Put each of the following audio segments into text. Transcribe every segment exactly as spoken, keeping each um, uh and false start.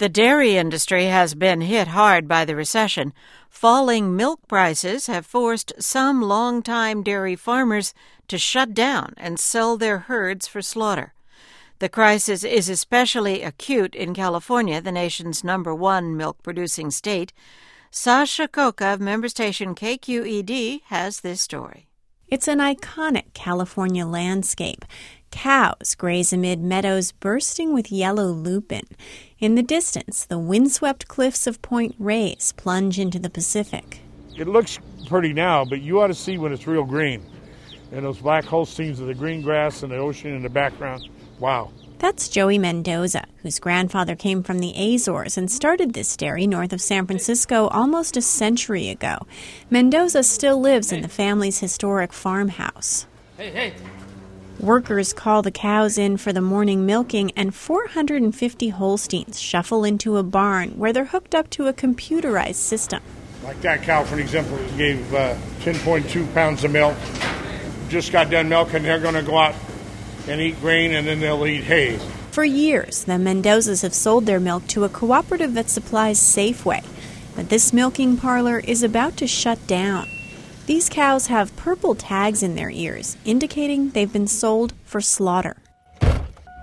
The dairy industry has been hit hard by the recession. Falling milk prices have forced some longtime dairy farmers to shut down and sell their herds for slaughter. The crisis is especially acute in California, the nation's number one milk-producing state. Sasha Khokha of member station K Q E D has this story. It's an iconic California landscape. Cows graze amid meadows bursting with yellow lupin. In the distance, the windswept cliffs of Point Reyes plunge into the Pacific. It looks pretty now, but you ought to see when it's real green. And those black Holsteins of the green grass and the ocean in the background. Wow. That's Joey Mendoza, whose grandfather came from the Azores and started this dairy north of San Francisco almost a century ago. Mendoza still lives in the family's historic farmhouse. Hey, hey. Workers call the cows in for the morning milking, and four hundred fifty Holsteins shuffle into a barn where they're hooked up to a computerized system. Like that cow, for example, gave uh, ten point two pounds of milk. Just got done milking, they're going to go out and eat grain, and then they'll eat hay. For years, the Mendozas have sold their milk to a cooperative that supplies Safeway. But this milking parlor is about to shut down. These cows have purple tags in their ears, indicating they've been sold for slaughter. I'm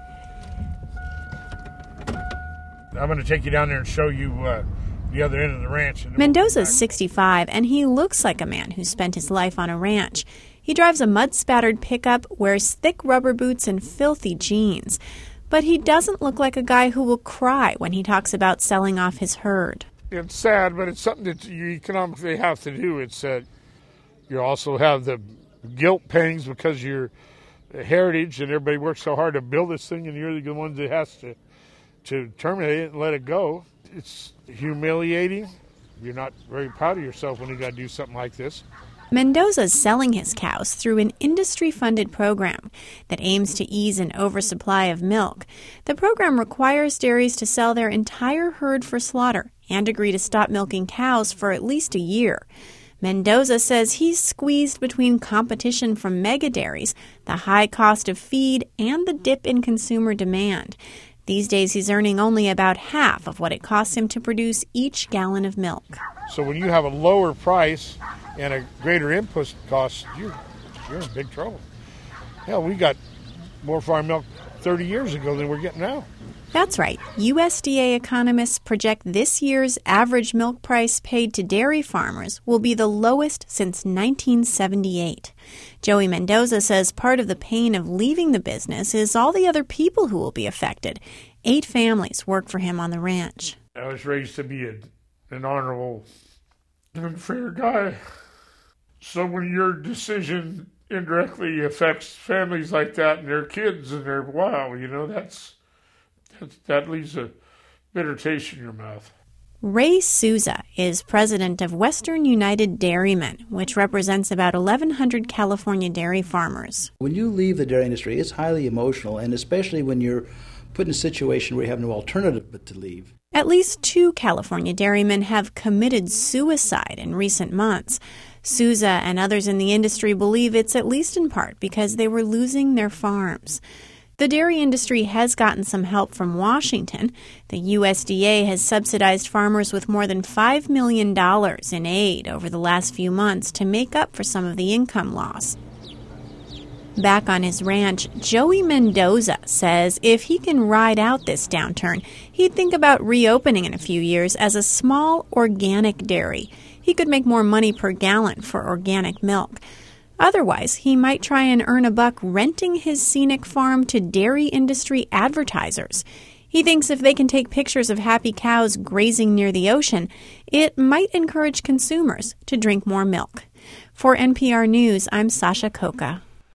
going to take you down there and show you uh, the other end of the ranch. Mendoza's sixty-five, and he looks like a man who spent his life on a ranch. He drives a mud-spattered pickup, wears thick rubber boots and filthy jeans. But he doesn't look like a guy who will cry when he talks about selling off his herd. It's sad, but it's something that you economically have to do. It's uh, you also have the guilt pangs because you're a heritage and everybody works so hard to build this thing, and you're the one that has to, to terminate it and let it go. It's humiliating. You're not very proud of yourself when you got to do something like this. Mendoza's selling his cows through an industry-funded program that aims to ease an oversupply of milk. The program requires dairies to sell their entire herd for slaughter and agree to stop milking cows for at least a year. Mendoza says he's squeezed between competition from mega dairies, the high cost of feed, and the dip in consumer demand. These days, he's earning only about half of what it costs him to produce each gallon of milk. So when you have a lower price and a greater input cost, you're, you're in big trouble. Hell, we got more farm milk thirty years ago than we're getting now. That's right. U S D A economists project this year's average milk price paid to dairy farmers will be the lowest since nineteen seventy-eight. Joey Mendoza says part of the pain of leaving the business is all the other people who will be affected. Eight families work for him on the ranch. I was raised to be a, an honorable and fair guy. So when your decision indirectly affects families like that and their kids and their, wow, you know, that's... that leaves a bitter taste in your mouth. Ray Souza is president of Western United Dairymen, which represents about eleven hundred California dairy farmers. When you leave the dairy industry, it's highly emotional, and especially when you're put in a situation where you have no alternative but to leave. At least two California dairymen have committed suicide in recent months. Souza and others in the industry believe it's at least in part because they were losing their farms. The dairy industry has gotten some help from Washington. The U S D A has subsidized farmers with more than five million dollars in aid over the last few months to make up for some of the income loss. Back on his ranch, Joey Mendoza says if he can ride out this downturn, he'd think about reopening in a few years as a small organic dairy. He could make more money per gallon for organic milk. Otherwise, he might try and earn a buck renting his scenic farm to dairy industry advertisers. He thinks if they can take pictures of happy cows grazing near the ocean, it might encourage consumers to drink more milk. For N P R News, I'm Sasha Khokha.